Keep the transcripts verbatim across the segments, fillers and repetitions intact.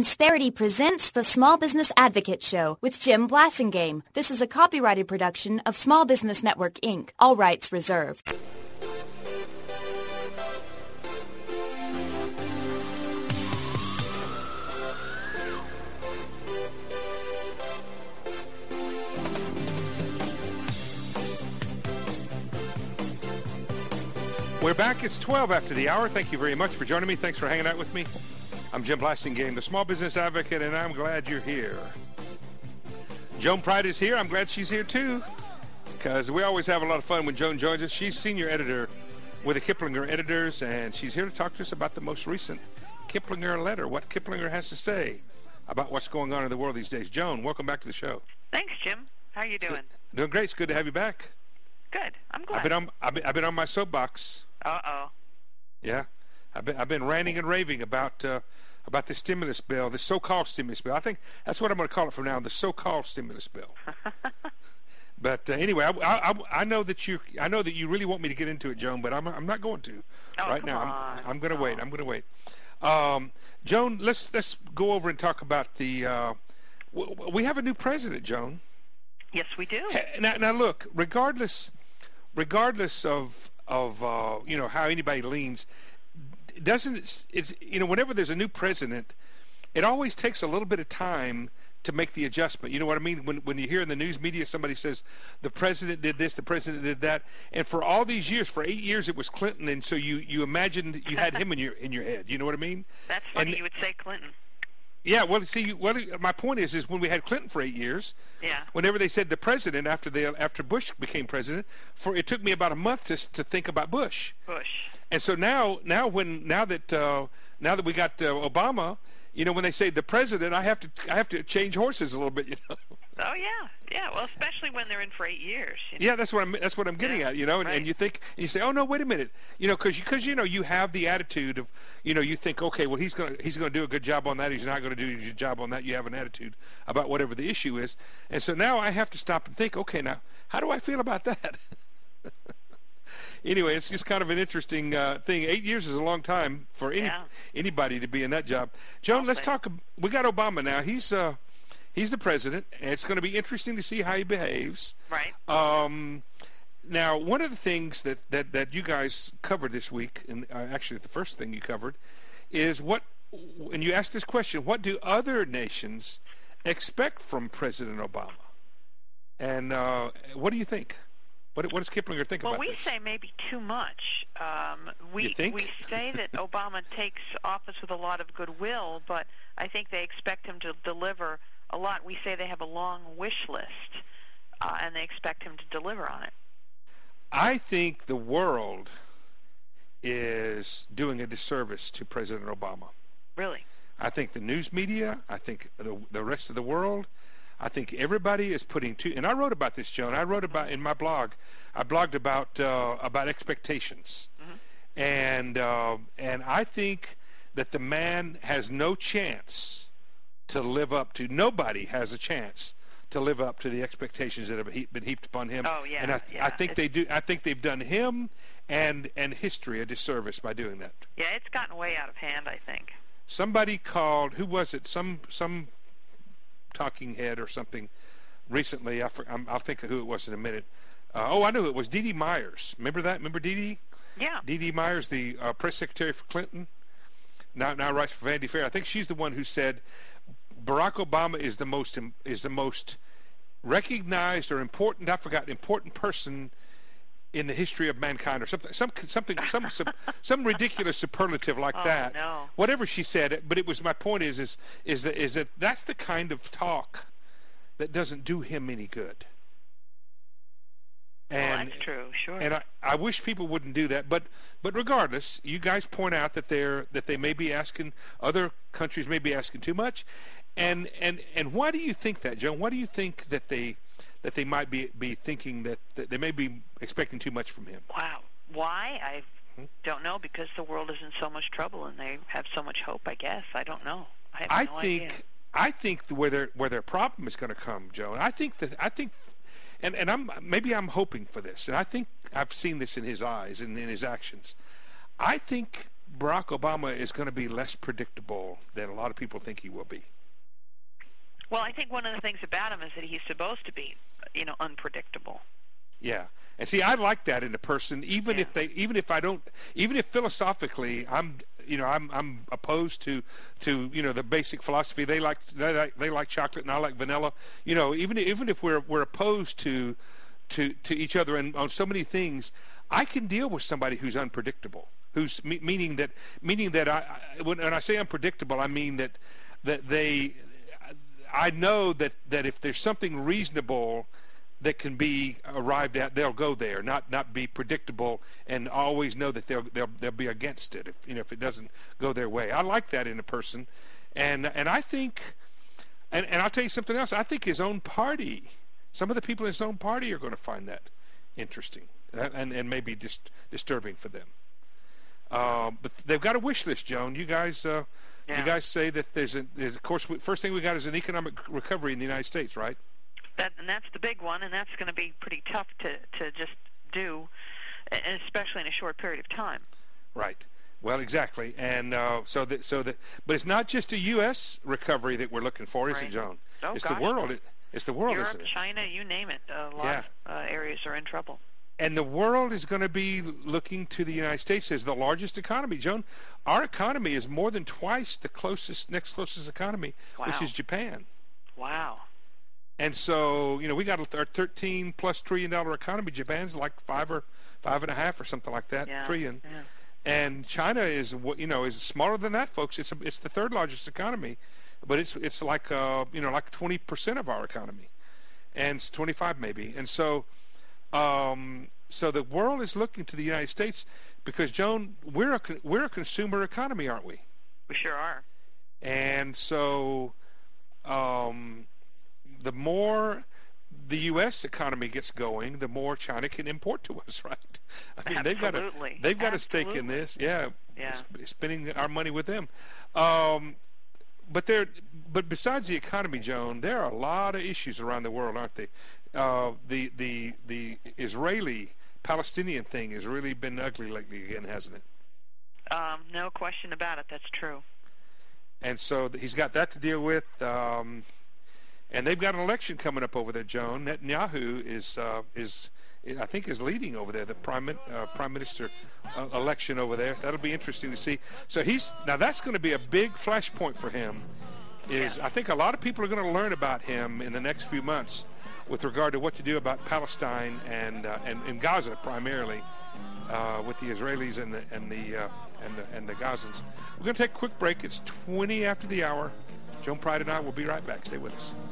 Insperity presents the Small Business Advocate Show with Jim Blasingame. This is a copyrighted production of Small Business Network, Incorporated. All rights reserved. We're back. It's twelve after the hour. Thank you very much for joining me. Thanks for hanging out with me. I'm Jim Blasingame, the Small Business Advocate, and I'm glad you're here. Joan Pride is here. I'm glad she's here, too, because we always have a lot of fun when Joan joins us. She's senior editor with the Kiplinger Editors, and she's here to talk to us about the most recent Kiplinger letter, what Kiplinger has to say about what's going on in the world these days. Joan, welcome back to the show. Thanks, Jim. How are you doing? Doing great. It's good to have you back. Good. I'm glad. I've been on, I've been, I've been on my soapbox. Uh-oh. Yeah. I've been, I've been ranting and raving about uh, about the stimulus bill, the so-called stimulus bill. I think that's what I'm going to call it from now on, the so-called stimulus bill. But uh, anyway, I, I, I know that you I know that you really want me to get into it, Joan, but I'm I'm not going to oh, right come now. On. I'm, I'm going to oh. wait. I'm going to wait. Um, Joan, let's let's go over and talk about the. Uh, w- we have a new president, Joan. Yes, we do. Now, now look, regardless regardless of of uh, you know how anybody leans. Doesn't it's, it's you know whenever there's a new president, it always takes a little bit of time to make the adjustment. You know what I mean? When when you hear in the news media somebody says the president did this, the president did that, and for all these years, for eight years, it was Clinton, and so you you imagined you had him in your in your head. You know what I mean? That's funny. And, you would say Clinton. Yeah, well, see, well, my point is, is when we had Clinton for eight years, yeah. Whenever they said the president after the after Bush became president, for it took me about a month to to think about Bush. Bush. And so now, now when now that uh, now that we got uh, Obama, you know, when they say the president, I have to I have to change horses a little bit, you know. Oh yeah, yeah. Well, especially when they're in for eight years. You know? Yeah, that's what I'm that's what I'm getting yeah, at, you know. And, right. and you think and you say, oh no, wait a minute, you know, because because you know you have the attitude of, you know, you think, okay, well he's gonna he's gonna do a good job on that, he's not gonna do a good job on that. You have an attitude about whatever the issue is, and so now I have to stop and think, okay, now how do I feel about that? Anyway, it's just kind of an interesting uh, thing. Eight years is a long time for any yeah. anybody to be in that job. Joan, let's talk. We got Obama now. He's uh, he's the president, and it's going to be interesting to see how he behaves. Right. Um, now, one of the things that, that, that you guys covered this week, and uh, actually the first thing you covered, is what, and you asked this question: what do other nations expect from President Obama? And uh, what do you think? What, what does Kiplinger think well, about we this? say maybe too much. Um, we you think? we say that Obama takes office with a lot of goodwill, but I think they expect him to deliver a lot. We say they have a long wish list, uh, and they expect him to deliver on it. I think the world is doing a disservice to President Obama. Really? I think the news media, I think the, the rest of the world, I think everybody is putting too, and I wrote about this, Joan. I wrote about in my blog. I blogged about uh, about expectations, mm-hmm. and uh, and I think that the man has no chance to live up to. Nobody has a chance to live up to the expectations that have been heaped upon him. Oh yeah, and I, yeah. I think it's, they do. I think they've done him and and history a disservice by doing that. Yeah, it's gotten way out of hand, I think. Somebody called. Who was it? Some some. talking head or something recently. I for, I'm, I'll think of who it was in a minute. Uh, oh, I knew it was Dee Dee Myers. Remember that? Remember Dee Dee? Yeah. Dee Dee Myers, the uh, press secretary for Clinton, now now writes for Vanity Fair. I think she's the one who said Barack Obama is the most is the most recognized or important. I forgot important person in the history of mankind, or something, some something, some some, some ridiculous superlative like oh, that. No. Whatever she said, but it was my point is is is that is that that's the kind of talk that doesn't do him any good. And, well, that's true, sure. And I, I wish people wouldn't do that, but but regardless, you guys point out that they're that they may be asking, other countries may be asking too much, and and and why do you think that, Joan? Why do you think that they that they might be be thinking that, that they may be expecting too much from him? Wow. Why? I hmm? don't know, because the world is in so much trouble and they have so much hope, I guess. I don't know. I have I no think idea. I think where their where their problem is going to come, Joan. I think that I think and, and I'm maybe I'm hoping for this, and I think I've seen this in his eyes and in his actions. I think Barack Obama is going to be less predictable than a lot of people think he will be. Well, I think one of the things about him is that he's supposed to be, you know, unpredictable. Yeah, and see, I like that in a person, even Yeah. if they, even if I don't, even if philosophically I'm, you know, I'm I'm opposed to to you know the basic philosophy. They like they like they like chocolate and I like vanilla. You know, even even if we're we're opposed to to to each other and on so many things, I can deal with somebody who's unpredictable. Who's me, meaning that meaning that I when, when I say unpredictable, I mean that that they. I know that, that if there's something reasonable that can be arrived at, they'll go there, not not be predictable and always know that they'll they'll they'll be against it if you know if it doesn't go their way. I like that in a person, and and I think, and, and I'll tell you something else. I think his own party, some of the people in his own party are going to find that interesting and and maybe just disturbing for them. Uh, but they've got a wish list, Joan. You guys. Uh, Yeah. You guys say that there's, a, there's of course, first thing we got is an economic recovery in the United States, right? That and that's the big one, and that's going to be pretty tough to, to just do, and especially in a short period of time. Right. Well, exactly, and uh, so that so that, but it's not just a U S recovery that we're looking for, is Right. it, Joan? Oh, it's gosh, the world. no. It, it's the world, Europe, isn't it? China, you name it. A lot Yeah. of uh, areas are in trouble. And the world is going to be looking to the United States as the largest economy. Joan, our economy is more than twice the closest, next closest economy, Wow. which is Japan. Wow. And so, you know, we got our thirteen plus trillion dollar economy. Japan's like five or five and a half or something like that Yeah. trillion. Yeah. And China is, you know, is smaller than that, folks. It's a, it's the third largest economy, but it's it's like uh, you know like twenty percent of our economy, and it's twenty-five maybe. And so, um, so the world is looking to the United States because, Joan, we're a we're a consumer economy, aren't we? We sure are. And so, um, the more the U S economy gets going, the more China can import to us, right? I mean, they've got a Absolutely. they've got a stake in Absolutely. this, yeah. Yeah. sp- spending our money with them. Um, but there, but besides the economy, Joan, there are a lot of issues around the world, aren't they? Uh, the the the Israeli-Palestinian thing has really been ugly lately again, hasn't it? Um, no question about it. That's true. And so th- he's got that to deal with. Um, and they've got an election coming up over there, Joan. Netanyahu is uh, is I think is leading over there, the prime min- uh, prime minister uh, election over there. That'll be interesting to see. So he's now that's going to be a big flashpoint for him. Is Yeah. I think a lot of people are going to learn about him in the next few months with regard to what to do about Palestine and uh, and, and Gaza primarily uh, with the Israelis and the and the uh, and the and the Gazans. We're going to take a quick break. It's twenty after the hour. Joan Pride and I will be right back. Stay with us.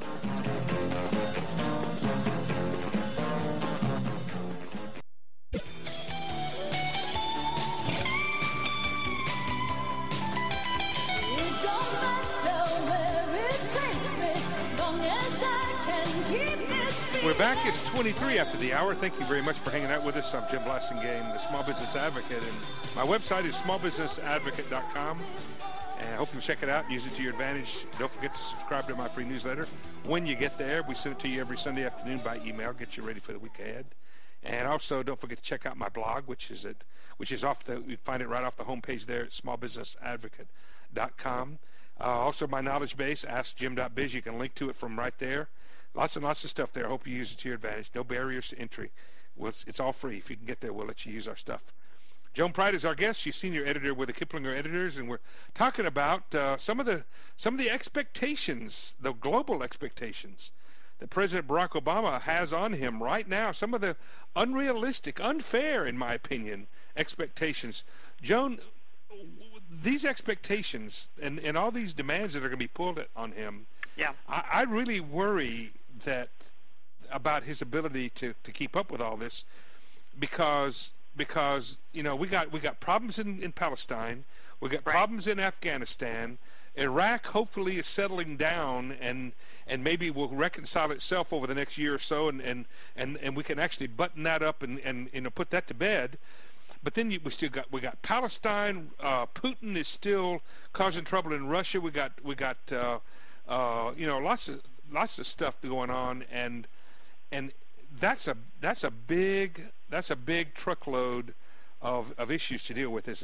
We're back. It's twenty-three after the hour. Thank you very much for hanging out with us. I'm Jim Blassingame, the Small Business Advocate, and my website is small business advocate dot com. And I hope you'll check it out and use it to your advantage. Don't forget to subscribe to my free newsletter. When you get there, we send it to you every Sunday afternoon by email. Get you ready for the week ahead. And also, don't forget to check out my blog, which is at which is off the you find it right off the homepage there at small business advocate dot com. Uh, also, my knowledge base, ask jim dot biz. You can link to it from right there. Lots and lots of stuff there. I hope you use it to your advantage. No barriers to entry. Well, it's, it's all free. If you can get there, we'll let you use our stuff. Joan Pride is our guest. She's senior editor with the Kiplinger Editors, and we're talking about uh, some of the some of the expectations, the global expectations that President Barack Obama has on him right now. Some of the unrealistic, unfair, in my opinion, expectations. Joan, these expectations and, and all these demands that are going to be pulled on him, Yeah. I, I really worry that about his ability to, to keep up with all this because because you know we got we got problems in, in Palestine, we got Right. problems in Afghanistan. Iraq hopefully is settling down and and maybe will reconcile itself over the next year or so, and and, and, and we can actually button that up and, and you know put that to bed. But then you, we still got we got Palestine. Uh, Putin is still causing trouble in Russia. We got we got uh, uh, you know lots of lots of stuff going on, and and that's a that's a big that's a big truckload of, of issues to deal with, isn't it?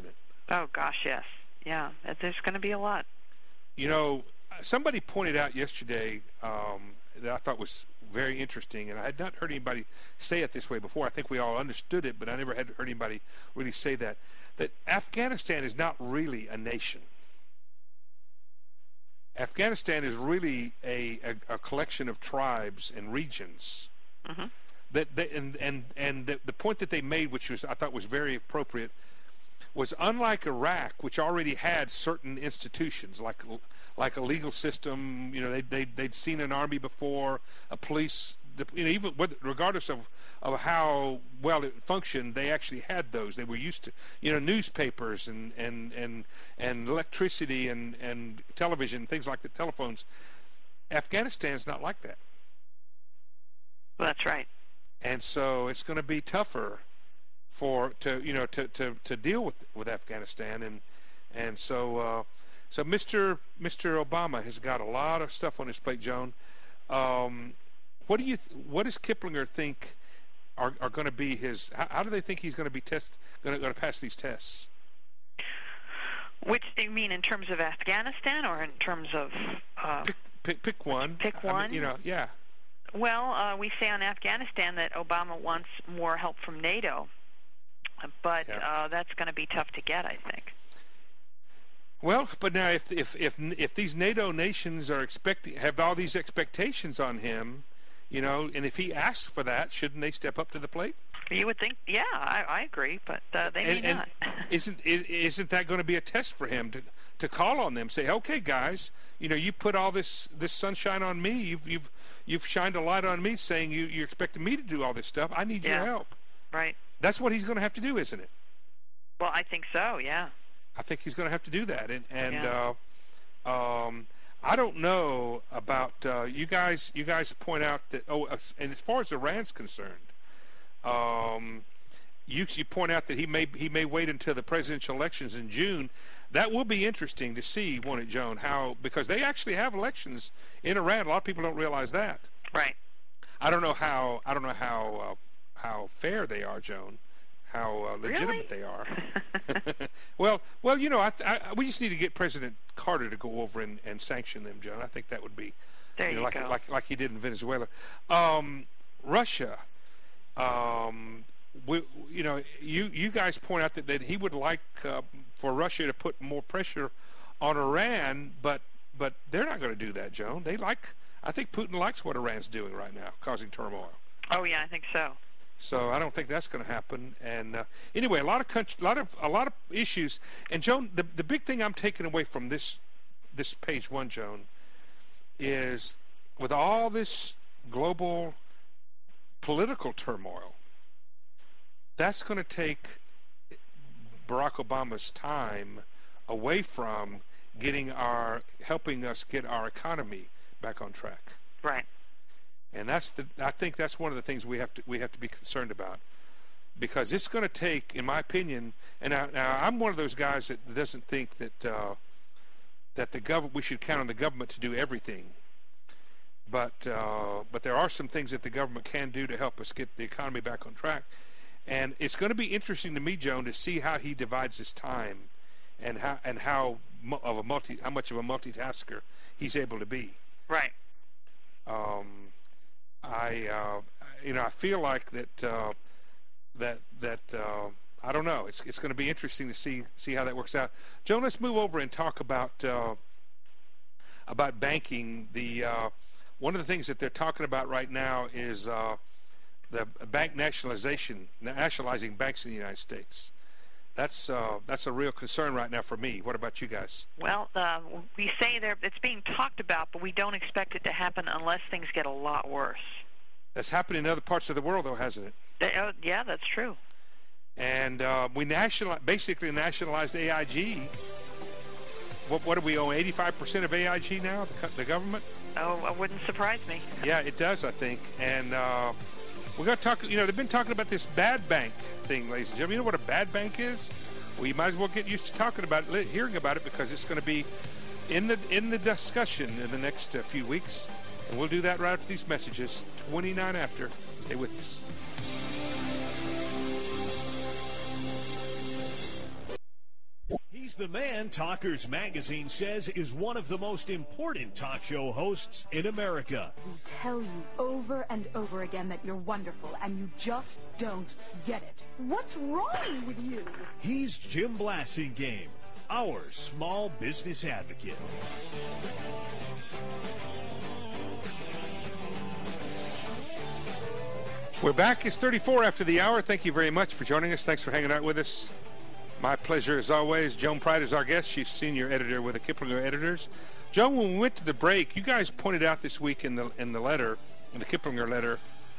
Oh, gosh, yes. Yeah, there's going to be a lot. You know, somebody pointed out yesterday um, that I thought was very interesting, and I had not heard anybody say it this way before. I think we all understood it, but I never had heard anybody really say that, that Afghanistan is not really a nation. Afghanistan is really a, a, a collection of tribes and regions. Mm-hmm. That they, and and and the, the point that they made, which was I thought was very appropriate, was unlike Iraq, which already had certain institutions like like a legal system. You know, they they they'd seen an army before, a police. You know, even with, regardless of of how well it functioned, they actually had those. They were used to, you know, newspapers and and and and electricity and and television, things like the telephones. Afghanistan's not like that. Well, that's right. And so it's going to be tougher for to you know to, to, to deal with with Afghanistan, and and so uh, so Mister Mister Obama has got a lot of stuff on his plate, Joan. Um, what do you th- what does Kiplinger think are are going to be his? How, how do they think he's going to be test going to going to pass these tests? Which do you mean in terms of Afghanistan or in terms of uh, pick, pick pick one. Pick one. I mean, you know, yeah. Well, uh, we say on Afghanistan that Obama wants more help from NATO, but yeah. uh, that's going to be tough to get, I think. Well, but now if if if if these NATO nations are expecting have all these expectations on him, you know, and if he asks for that, shouldn't they step up to the plate? You would think, yeah, I, I agree, but uh, they may and, not. And isn't is, isn't that going to be a test for him to to call on them, say, okay, guys, you know, you put all this this sunshine on me, you've you've you've shined a light on me, saying you you're expecting me to do all this stuff. I need yeah. your help. Right. That's what he's going to have to do, isn't it? Well, I think so. Yeah. I think he's going to have to do that, and and yeah. uh, um, I don't know about uh, you guys. You guys point out that oh, and as far as Iran's concerned, um, you you point out that he may he may wait until the presidential elections in June. That will be interesting to see, won't it, Joan? How because they actually have elections in Iran. A lot of people don't realize that. Right. I don't know how I don't know how uh, how fair they are, Joan. How uh, legitimate really? they are. well, well, you know, I, I, we just need to get President Carter to go over and, and sanction them, Joan. I think that would be, there you know, you like, go. like like he did in Venezuela. Um, Russia, um, we, you know, you you guys point out that, that he would like uh, for Russia to put more pressure on Iran, but but they're not going to do that, Joan. They like, I think Putin likes what Iran's doing right now, causing turmoil. Oh yeah, I think so. So I don't think that's going to happen. And uh, anyway, a lot of country, a lot of a lot of issues. And Joan, the the big thing I'm taking away from this this page one, Joan, is with all this global political turmoil, that's going to take Barack Obama's time away from getting our helping us get our economy back on track. Right. And that's the. I think that's one of the things we have to we have to be concerned about, because it's going to take, in my opinion, and now, now I'm one of those guys that doesn't think that uh, that the government we should count on the government to do everything. But uh, but there are some things that the government can do to help us get the economy back on track, and it's going to be interesting to me, Joan, to see how he divides his time, and how and how of a multi how much of a multitasker he's able to be. Right. Um. I, uh, you know, I feel like that, uh, that, that, uh, I don't know. It's it's going to be interesting to see see how that works out. Joan, let's move over and talk about uh, about banking. The uh, one of the things that they're talking about right now is uh, the bank nationalization, nationalizing banks in the United States. That's uh, that's a real concern right now for me. What about you guys? Well, uh, we say there it's being talked about, but we don't expect it to happen unless things get a lot worse. That's happening in other parts of the world, though, hasn't it? They, oh, yeah, that's true. And uh, we national basically nationalized A I G. What, what do we own? eighty-five percent of A I G now, the, the government? Oh, it wouldn't surprise me. Yeah, it does, I think. And uh, we're going to talk, you know, they've been talking about this bad bank thing, ladies and gentlemen. You know what a bad bank is? Well, you might as well get used to talking about it, hearing about it, because it's going to be in the in the discussion in the next uh, few weeks. And we'll do that right after these messages, twenty-nine after. Stay with us. He's the man Talkers Magazine says is one of the most important talk show hosts in America. We tell you over and over again that you're wonderful, and you just don't get it. What's wrong with you? He's Jim Blasingame, our small business advocate. We're back. It's thirty-four after the hour. Thank you very much for joining us. Thanks for hanging out with us. My pleasure as always. Joan Pride is our guest. She's senior editor with the Kiplinger Editors. Joan, when we went to the break, you guys pointed out this week in the in the letter, in the Kiplinger letter,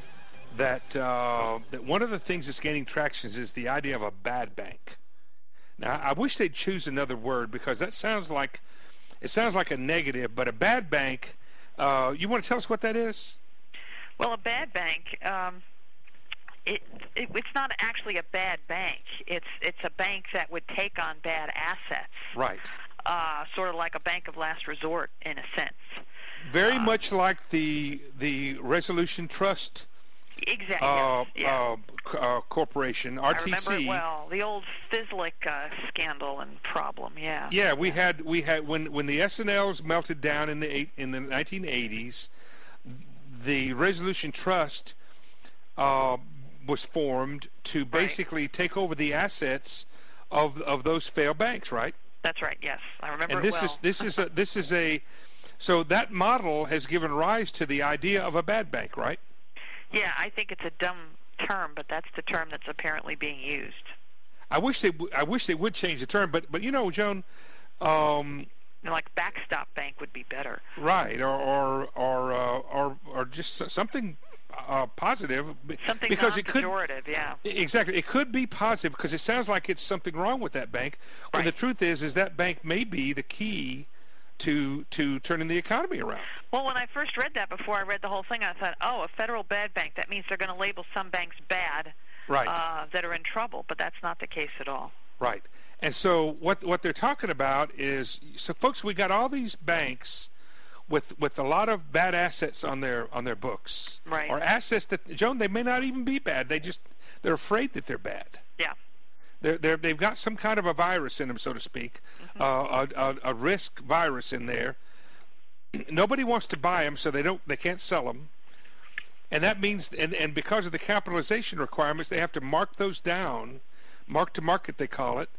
that uh, that one of the things that's gaining traction is the idea of a bad bank. Now, I wish they'd choose another word because that sounds like it sounds like a negative. But a bad bank, uh, you want to tell us what that is? Well, a bad bank, um, it, it it's not actually a bad bank. It's it's a bank that would take on bad assets. Right. Uh, sort of like a bank of last resort, in a sense. Very uh, much like the the Resolution Trust. Exactly. Uh, yes, yeah. uh, uh, corporation, R T C. I remember it well. The old Fislick uh, scandal and problem. Yeah. Yeah, we had we had when when the S and Ls melted down in the eight, in the nineteen eighties. The Resolution Trust uh, was formed to basically right. take over the assets of of those failed banks, right? That's right. Yes, I remember and this it well. is this is a this is a so that model has given rise to the idea of a bad bank, right? Yeah, I think it's a dumb term, but that's the term that's apparently being used. I wish they I wish they would change the term, but but you know, Joan. Um, Like backstop bank would be better, right? Or or or uh, or, or just something uh, positive, something because it could non-pejorative, yeah. Exactly, it could be positive because it sounds like it's something wrong with that bank. When right. the truth is, is that bank may be the key to to turning the economy around. Well, when I first read that, before I read the whole thing, I thought, oh, a federal bad bank. That means they're going to label some banks bad, right? Uh, that are in trouble, but that's not the case at all. Right. And so what what they're talking about is, so folks, we got all these banks with with a lot of bad assets on their on their books, right? Or assets that, Joan, they may not even be bad. They just they're afraid that they're bad. Yeah. They're they're they've got some kind of a virus in them, so to speak, mm-hmm. uh, a, a a risk virus in there. Nobody wants to buy them, so they don't they can't sell them, and that means and and because of the capitalization requirements, they have to mark those down, mark to market they call it.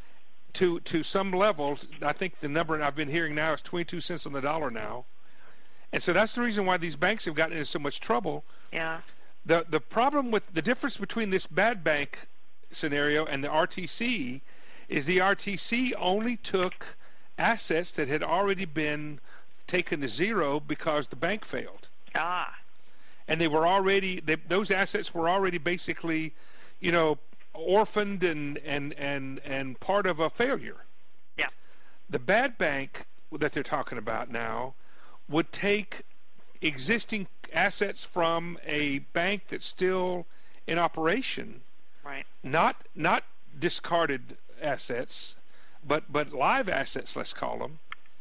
To, to some level. I think the number I've been hearing now is twenty-two cents on the dollar now. And so that's the reason why these banks have gotten into so much trouble. Yeah. The the problem with the difference between this bad bank scenario and the R T C is the R T C only took assets that had already been taken to zero because the bank failed. Ah. And they were already, they, those assets were already basically, you know, orphaned and, and, and, and part of a failure. Yeah. The bad bank that they're talking about now would take existing assets from a bank that's still in operation. Right. Not not discarded assets, but but live assets, let's call them.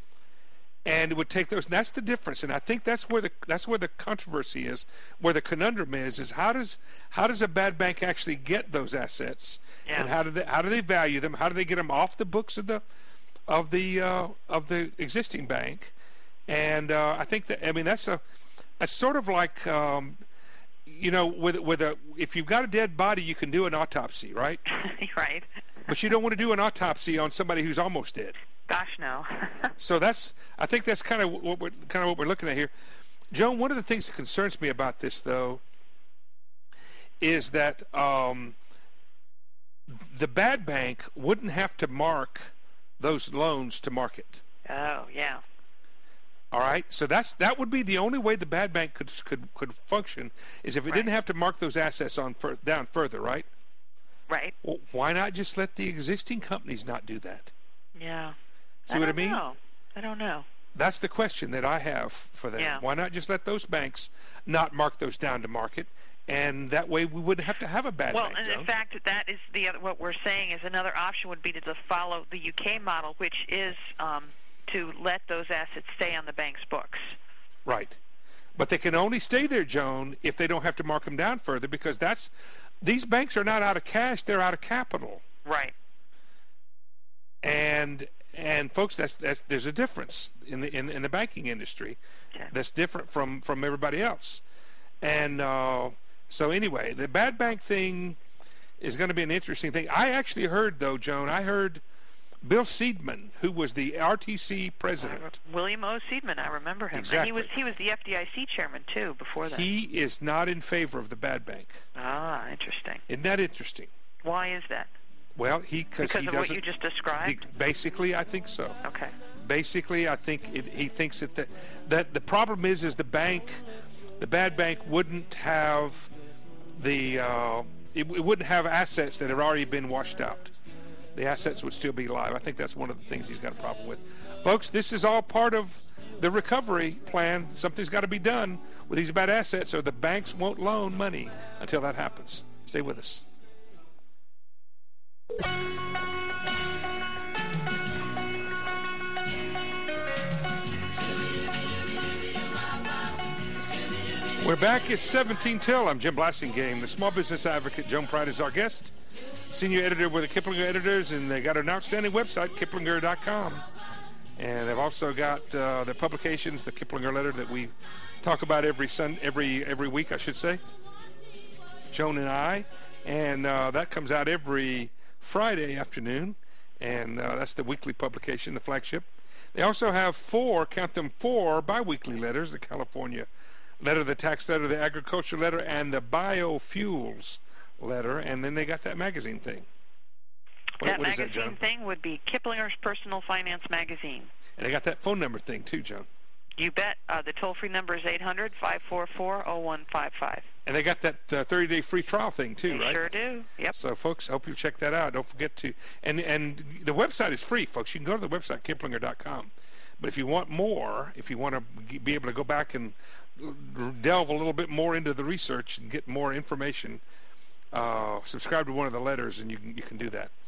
And it would take those. And that's the difference. And I think that's where the that's where the controversy is, where the conundrum is, is how does how does a bad bank actually get those assets, yeah. and how do they how do they value them? How do they get them off the books of the of the uh, of the existing bank? And uh, I think that I mean that's a a sort of like um, you know with with a if you've got a dead body, you can do an autopsy, right? Right. But you don't want to do an autopsy on somebody who's almost dead. Gosh, no. So that's, I think that's kind of what we're kind of what we're looking at here. Joan, one of the things that concerns me about this, though, is that um, the bad bank wouldn't have to mark those loans to market. Oh, yeah. All right, so that's that would be the only way the bad bank could could could function is if it right. didn't have to mark those assets on for, down further, right? Right. Well, why not just let the existing companies not do that? Yeah. See I what I don't mean? know. I don't know. That's the question that I have for them. Yeah. Why not just let those banks not mark those down to market, and that way we wouldn't have to have a bad well, bank. Well, and Joan. in fact, that is the other, what we're saying is another option would be to just follow the U K model, which is um, to let those assets stay on the bank's books. Right. But they can only stay there, Joan, if they don't have to mark them down further, because that's these banks are not out of cash; they're out of capital. Right. And and folks, that's that's there's a difference in the in, in the banking industry Okay. that's different from from everybody else. And uh, so anyway, the bad bank thing is going to be an interesting thing. I actually heard though, Joan, I heard Bill Seidman, who was the R T C president. William O. Seidman, I remember him. Exactly. And he was he was the F D I C chairman too before that. He is not in favor of the bad bank. Ah, interesting. Isn't that interesting? Why is that? Well, he cause Because he of doesn't. what you just described? he- basically, I think so. Okay. Basically, I think it, he thinks that the, that the problem is is the bank, the bad bank wouldn't have the uh, it, it wouldn't have assets that have already been washed out. The assets would still be live. I think that's one of the things he's got a problem with. Folks, this is all part of the recovery plan. Something's got to be done with these bad assets, or the banks won't loan money until that happens. Stay with us. We're back. It's seventeen till. I'm Jim Blassingame, the small business advocate. Joan Pride is our guest, senior editor with the Kiplinger Editors, and they got an outstanding website, kiplinger dot com. And they've also got uh, their publications, the Kiplinger Letter that we talk about every sun, every every week, I should say. Joan and I, and uh, that comes out every Friday afternoon, and uh, that's the weekly publication, the flagship. They also have four, count them, four biweekly letters: the California Letter, the Tax Letter, the Agriculture Letter, and the Biofuels Letter. And then they got that magazine thing. What, that what is magazine that, John? thing would be Kiplinger's Personal Finance Magazine. And they got that phone number thing too, Joan. You bet. Uh, the toll-free number is eight hundred, five four four, zero one five five. And they got that uh, thirty-day free trial thing too, They right? sure do. Yep. So, folks, I hope you check that out. Don't forget to, and and the website is free, folks. You can go to the website, kiplinger dot com. But if you want more, if you want to be able to go back and delve a little bit more into the research and get more information, uh, subscribe to one of the letters, and you can, you can do that.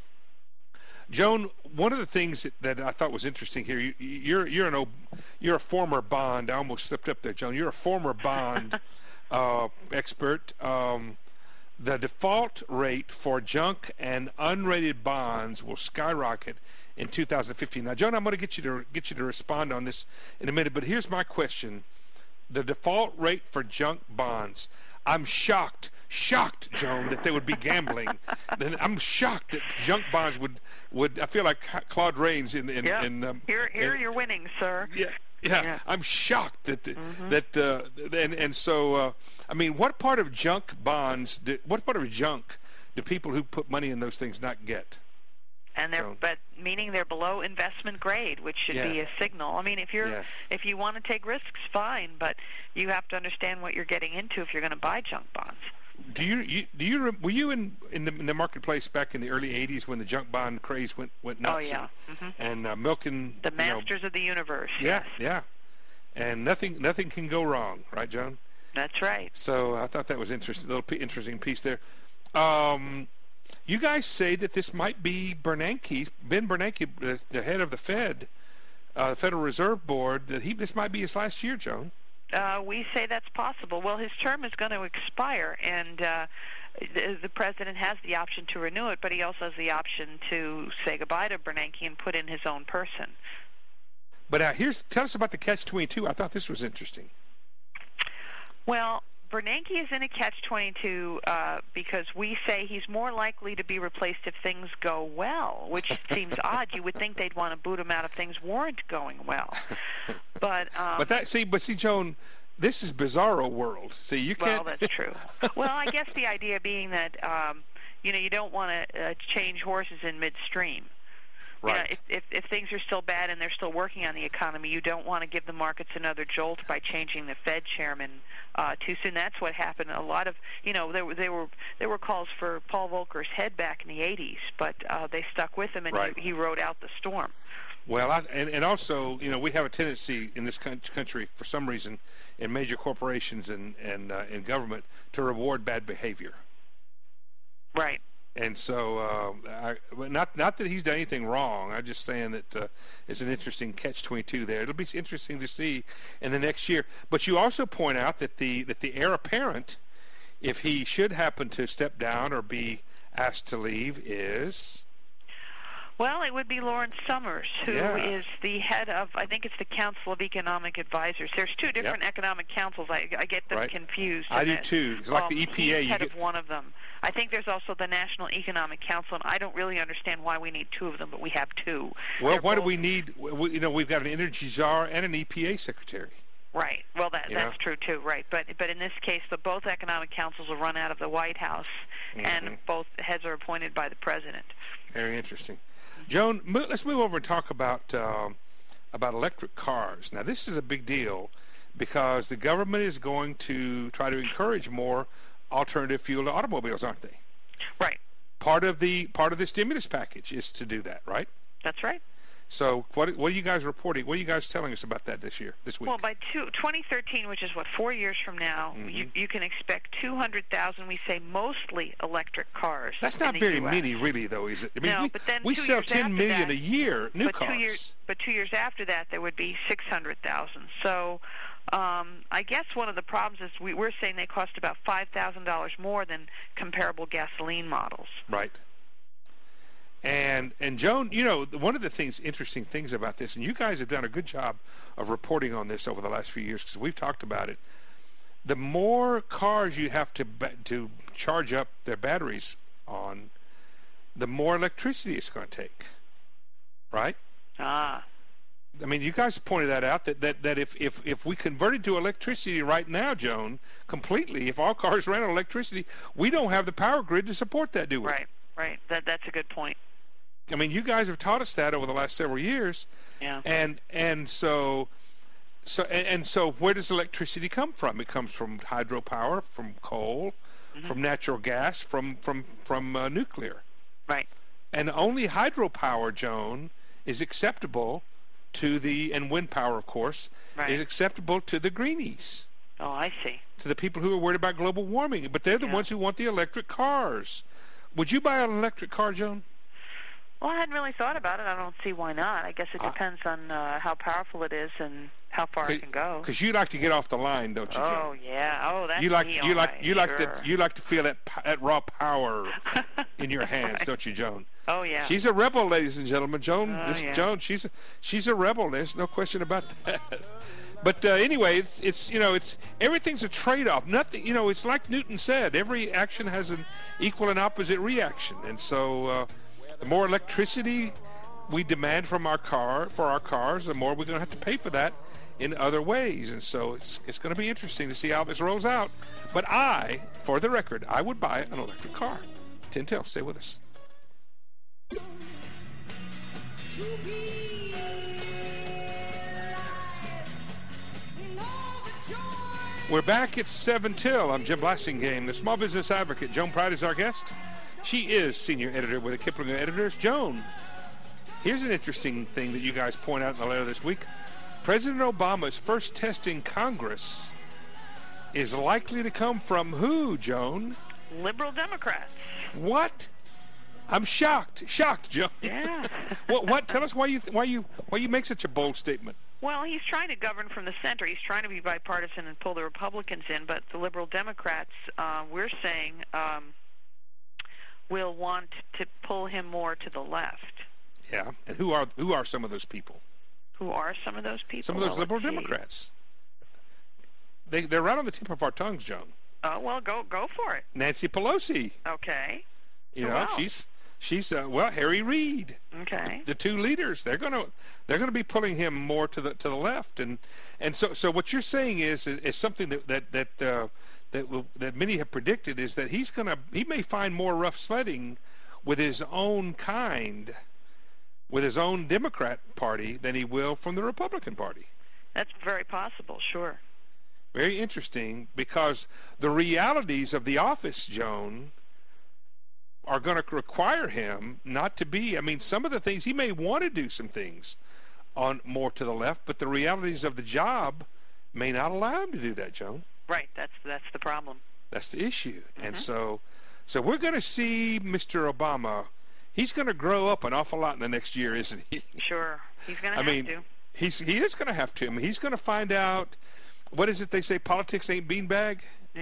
Joan, one of the things that, that I thought was interesting here, you, you're you're an old, you're a former bond. I almost slipped up there, Joan. You're a former bond uh, expert. Um, the default rate for junk and unrated bonds will skyrocket in two thousand fifteen. Now, Joan, I'm going to get you to get you to respond on this in a minute, but here's my question: the default rate for junk bonds. I'm shocked, shocked, Joan, that they would be gambling. Then I'm shocked that junk bonds would, would. I feel like Claude Rains in in. Yep. in um, here, here in, you're winning, sir. Yeah, yeah. Yeah. I'm shocked that the, Mhm. that uh, and and so uh, I mean, what part of junk bonds? Do, what part of junk do people who put money in those things not get? And they're, So- but meaning they're below investment grade, which should Yeah. be a signal. I mean, if you're, Yeah. if you want to take risks, fine, but you have to understand what you're getting into if you're going to buy junk bonds. Do you, you do you rem- were you in in the, in the marketplace back in the early eighties when the junk bond craze went went nuts? Oh, yeah. Mhm. And uh, milking The you know, masters of the universe. yeah, Yes. yeah. And nothing nothing can go wrong, right, Joan? That's right. So I thought that was interesting, a little p- interesting piece there. Um, you guys say that this might be Bernanke, Ben Bernanke, the, the head of the Fed, uh, the Federal Reserve Board, that he this might be his last year, Joan. Uh, we say that's possible. Well, his term is going to expire, and uh, the, the president has the option to renew it, but he also has the option to say goodbye to Bernanke and put in his own person. But uh, here's tell us about the catch twenty-two. I thought this was interesting. Well, Bernanke is in a catch twenty-two uh, because we say he's more likely to be replaced if things go well, which seems odd. You would think they'd want to boot him out if things weren't going well. But um, But that see, but see, Joan, this is bizarro world. See, you well, can't. that's true. Well, I guess the idea being that um, you know you don't want to uh, change horses in midstream. You know, Right. if, if if things are still bad and they're still working on the economy, you don't want to give the markets another jolt by changing the Fed chairman uh, too soon. That's what happened. A lot of you know there were there were there were calls for Paul Volcker's head back in the eighties, but uh, they stuck with him and Right. he, he rode out the storm. Well, I, and, and also, you know, we have a tendency in this coun- country, for some reason, in major corporations and and uh, in government, to reward bad behavior. Right. And so, uh, I, well, not not that he's done anything wrong. I'm just saying that uh, it's an interesting catch twenty-two there. It'll be interesting to see in the next year. But you also point out that the that the heir apparent, if he should happen to step down or be asked to leave, is Well, it would be Lawrence Summers, who Yeah. is the head of, I think it's the Council of Economic Advisors. There's two different Yep. economic councils. I, I get them Right. confused. I and do it- too. It's like um, the E P A. He's You head get, of one of them. I think there's also the National Economic Council, and I don't really understand why we need two of them, but we have two. well, They're why do both- we need? We, you know, we've got an energy czar and an E P A secretary. Right. Well, that You that's know? true too. Right. But but in this case, the both economic councils will run out of the White House, Mhm. and both heads are appointed by the president. Very interesting. Joan, mo- let's move over and talk about um, about electric cars. Now, this is a big deal because the government is going to try to encourage more alternative fuel automobiles, aren't they? Right. Part of the part of the stimulus package is to do that, right? That's right. So, what what are you guys reporting? What are you guys telling us about that this year, this week? Well, by two, twenty thirteen, which is what four years from now, Mhm. you, you can expect two hundred thousand. We say mostly electric cars. That's in not the very U S. many, really, though, is it? I mean, No, we, but then we two sell years ten after million that- a year new but cars. Two years, but two years after that, there would be six hundred thousand. So, um, I guess one of the problems is we, we're saying they cost about five thousand dollars more than comparable gasoline models. Right. And and Joan, you know, one of the things, interesting things about this, and you guys have done a good job of reporting on this over the last few years because we've talked about it. The more cars you have to ba- to charge up their batteries on, the more electricity it's going to take. Right? Ah. I mean, you guys pointed that out, that, that, that if, if, if we converted to electricity right now, Joan, completely, if all cars ran on electricity, we don't have the power grid to support that, do we? Right. Right. That that's a good point. I mean, you guys have taught us that over the last several years, Yeah. and and so, so and, and so, where does electricity come from? It comes from hydropower, from coal, Mhm. from natural gas, from from from uh, nuclear, Right. and only hydropower, Joan, is acceptable to the and wind power, of course, Right. is acceptable to the greenies, Oh, I see. to the people who are worried about global warming. But they're the Yeah. ones who want the electric cars. Would you buy an electric car, Joan? Well, I hadn't really thought about it. I don't see why not. I guess it I- depends on uh, how powerful it is and how far it can go. Because you like to get off the line, don't you, Joan? Oh yeah. Oh, that's you like me, you all like right. you like Sure. to you like to feel that p- that raw power in your hands, Right. don't you, Joan? Oh yeah. She's a rebel, ladies and gentlemen. Joan, Oh, this yeah. Joan, she's a, she's a rebel. There's no question about that. But uh, anyway, it's it's you know it's everything's a trade-off. Nothing, you know, it's like Newton said. Every action has an equal and opposite reaction, and so uh, the more electricity we demand from our car for our cars, the more we're going to have to pay for that in other ways. And so it's it's going to be interesting to see how this rolls out. But I, for the record, I would buy an electric car. Tintel, stay with us. We're back at seven till. I'm Jim Blassingame, the Small Business Advocate. Joan Pride is our guest. She is senior editor with the Kiplinger Editors. Joan, here's an interesting thing that you guys point out in the letter this week. President Obama's first test in Congress is likely to come from who, Joan? Liberal Democrats. What? I'm shocked. Shocked, Joan. Yeah. what? What? Tell us why you why you why you make such a bold statement. Well, he's trying to govern from the center. He's trying to be bipartisan and pull the Republicans in, but the Liberal Democrats, uh, we're saying, um, will want to pull him more to the left. Yeah. And who are who are some of those people? Who are some of those people? Some of those Well, liberal let's see. Democrats. They they're right on the tip of our tongues, Joan. Oh, well, go go for it. Nancy Pelosi. Okay. You Who know, else? she's she's uh, well, Harry Reid. Okay. The two leaders, they're going to they're going to be pulling him more to the to the left, and and so so what you're saying is is, is something that that that uh, that will, that many have predicted is that he's going to he may find more rough sledding with his own kind, with his own Democrat Party than he will from the Republican Party. That's very possible, sure. Very interesting, because the realities of the office, Joan, are going to require him not to be. I mean, some of the things he may want to do some things on more to the left, but the realities of the job may not allow him to do that, Joan. Right. That's that's the problem. That's the issue. Mm-hmm. And so, so we're going to see Mister Obama. He's going to grow up an awful lot in the next year, isn't he? Sure. He's going to I have mean, to. he's he is going to have to. I mean, he's going to find out. What is it they say? Politics ain't beanbag.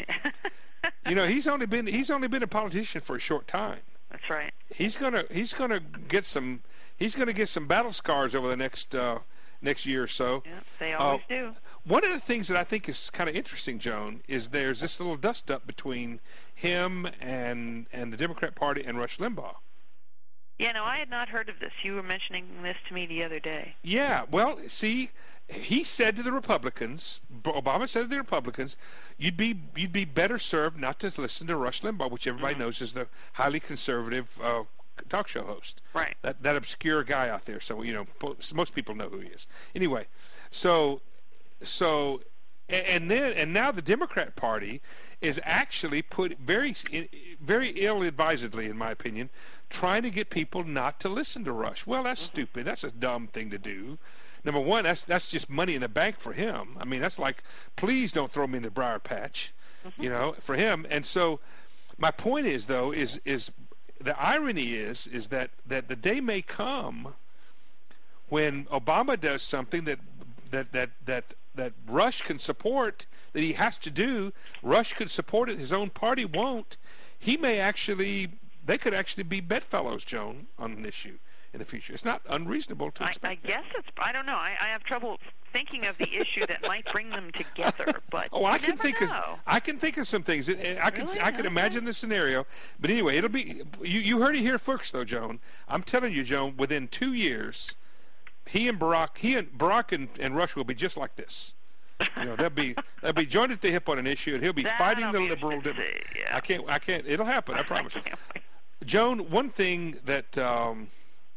You know, he's only been he's only been a politician for a short time. That's right. He's gonna he's gonna get some he's going to get some battle scars over the next uh, next year or so. Yeah, they always uh, do. One of the things that I think is kind of interesting, Joan, is there's this little dust-up between him and and the Democrat Party and Rush Limbaugh. Yeah, no, I had not heard of this. You were mentioning this to me the other day. Yeah, well, see, he said to the Republicans, Obama said to the Republicans, you'd be you'd be better served not to listen to Rush Limbaugh, which everybody mm-hmm. knows is the highly conservative uh, talk show host. Right. That that obscure guy out there. So, you know, most people know who he is. Anyway, so so and then and now the Democrat Party is actually put very very ill-advisedly, in my opinion, trying to get people not to listen to Rush. Well, that's mm-hmm. stupid. That's a dumb thing to do. Number one, that's that's just money in the bank for him. I mean, that's like, please don't throw me in the briar patch, mm-hmm. you know, for him. And so, my point is, though, is is the irony is is that that the day may come when Obama does something that that that that that Rush can support, that he has to do. Rush could support it. His own party won't. He may actually. They could actually be bedfellows, Joan, on an issue in the future. It's not unreasonable to expect I, I guess it's, I don't know. I, I have trouble thinking of the issue that might bring them together, but oh, I can never think know. of I can think of some things. I can Really? I can Okay. imagine the scenario. But anyway, it'll be you. You heard it here first, though, Joan. I'm telling you, Joan. Within two years, he and Barack, he and Barack and, and Rush will be just like this. You know, they'll be they'll be joined at the hip on an issue, and he'll be That'll fighting the be liberal. interesting to see, yeah. I can't. I can't. It'll happen. I promise. I can't wait. Joan, one thing that um,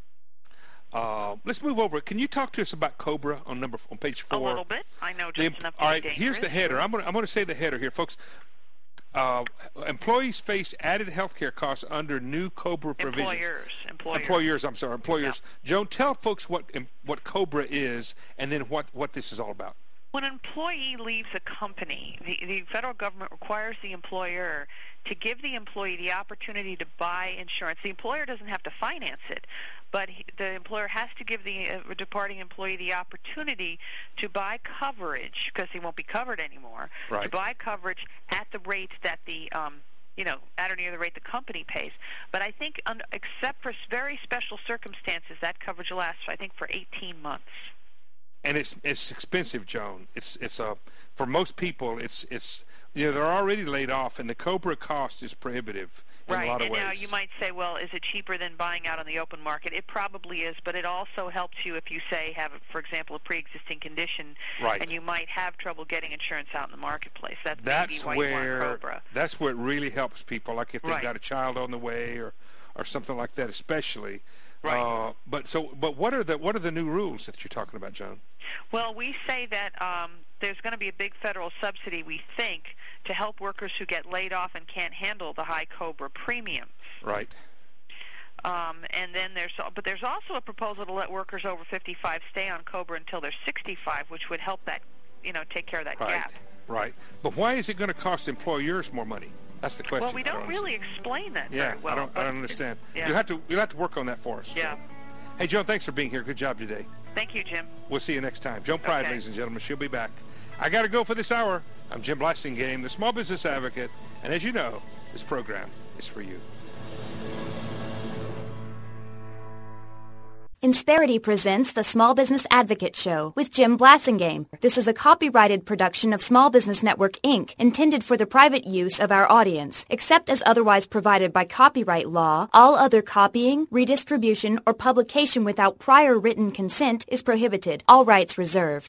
uh, let's move over. Can you talk to us about Cobra on number on page four? A little bit. I know just The, enough to all be right, dangerous. here's the header. I'm going I'm to say the header here, folks. Uh, employees face added health care costs under new Cobra provisions. Employers. Employers. Employers. I'm sorry. Employers. Yeah. Joan, tell folks what what Cobra is, and then what what this is all about. When an employee leaves a company, the, the federal government requires the employer to give the employee the opportunity to buy insurance. The employer doesn't have to finance it, but he, the employer has to give the uh, departing employee the opportunity to buy coverage, because he won't be covered anymore, Right. to buy coverage at the rate that the um, you know, at or near the rate the company pays. But I think, un- except for very special circumstances, that coverage lasts, I think, for eighteen months. And it's it's expensive, Joan. It's it's a for most people. It's it's you know they're already laid off, and the Cobra cost is prohibitive in Right, a lot of and ways. now you might say, well, is it cheaper than buying out on the open market? It probably is, but it also helps you if you, say, have, for example, a pre-existing condition, Right. and you might have trouble getting insurance out in the marketplace. That's, That's maybe why you where want Cobra. that's where it really helps people, like if they've Right. got a child on the way or or something like that, especially. Right. Uh, but so, but what are the what are the new rules that you're talking about, Joan? Well, we say that um, there's going to be a big federal subsidy, we think, to help workers who get laid off and can't handle the high Cobra premiums. Right. Um, and then there's, but there's also a proposal to let workers over fifty-five stay on Cobra until they're sixty-five, which would help that, you know, take care of that Right. gap. Right. But why is it going to cost employers more money? That's the question. Well, we I don't really explain that Yeah, very well. I don't. but- I don't understand. Yeah. You have to. You'll have to work on that for us. Yeah. Hey, Joan, thanks for being here. Good job today. Thank you, Jim. We'll see you next time. Joan Pride, Okay. ladies and gentlemen. She'll be back. I got to go for this hour. I'm Jim Blasingame, the Small Business Advocate, and as you know, this program is for you. Insperity presents the Small Business Advocate Show with Jim Blasingame. This is a copyrighted production of Small Business Network, Incorporated, intended for the private use of our audience. Except as otherwise provided by copyright law, all other copying, redistribution, or publication without prior written consent is prohibited. All rights reserved.